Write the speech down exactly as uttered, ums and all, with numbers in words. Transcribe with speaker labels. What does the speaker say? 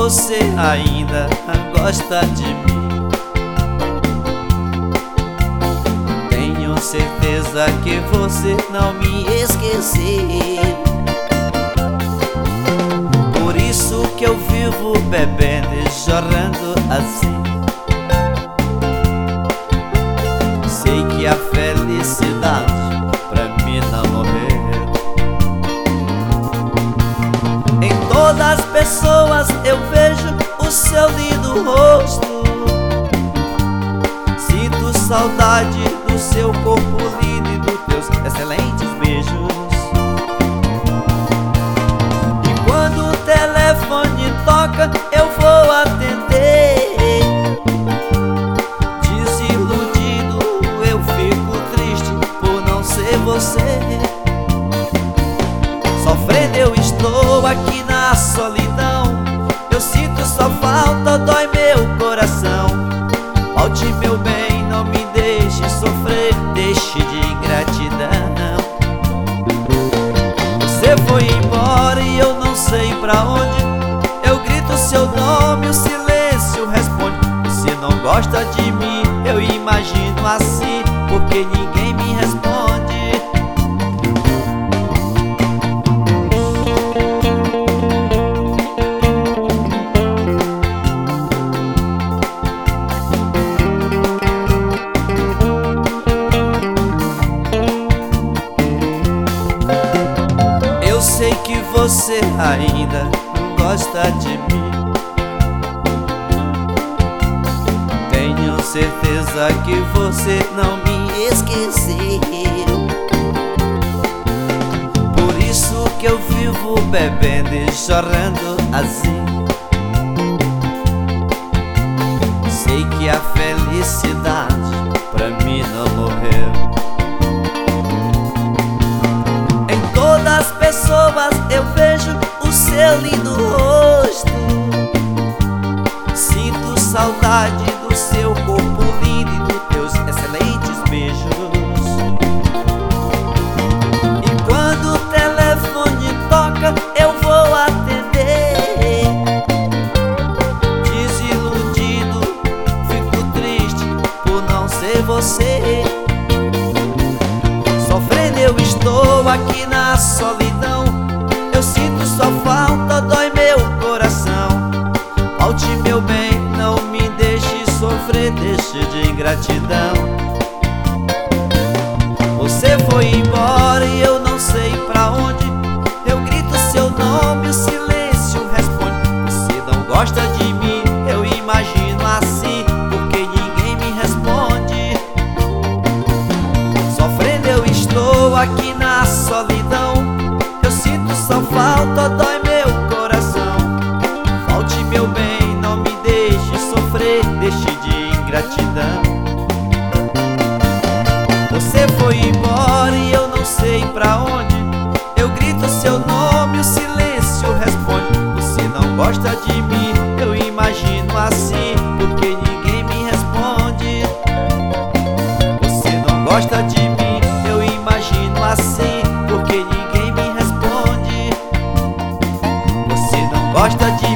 Speaker 1: você ainda gosta de mim. Tenho certeza que você não me esqueceu. Por isso que eu vivo bebendo e chorando assim. Sei que a felicidade pra mim não morreu. Em todas as pessoas eu vejo o seu lindo rosto. Sinto saudade do seu corpo lindo e dos teus excelentes beijos. E quando o telefone toca eu vou atender. Desiludido eu fico triste por não ser você. Sofrendo eu estou aqui na solidão. Eu sinto sua falta, dói meu coração. Volte meu bem, não me deixe sofrer, deixe de ingratidão. Você foi embora e eu não sei pra onde. Eu grito seu nome, o silêncio responde. Você não gosta de mim, eu imagino assim, porque ninguém me responde. Eu sei que você ainda gosta de mim. Tenho certeza que você não me esqueceu. Por isso que eu vivo bebendo e chorando assim. Sei que a felicidade pra mim não morreu. Todas as pessoas eu vejo o seu lindo rosto. Sinto saudade do seu corpo lindo e dos teus excelentes beijos. E quando o telefone toca eu vou atender. Desiludido, fico triste por não ser você. Sofrendo eu estou aqui na solidão. Eu sinto sua falta, dói meu coração. Volte meu bem, não me deixe sofrer, deixe de ingratidão. Você foi embora e eu não sei pra onde. Eu grito seu nome, o silêncio responde. Você não gosta de mim, eu imagino assim, porque ninguém me responde. Sofrendo eu estou aqui na solidão. Eu sinto sua falta, dói meu coração. Volte meu bem, não me deixe sofrer, deixe de ingratidão. Você foi embora e eu não sei pra onde. Eu grito seu nome, o silêncio responde. Você não gosta de mim, eu imagino assim, porque ninguém me responde. Você não gosta de mim, eu imagino assim, porque ninguém me responde. Você não gosta de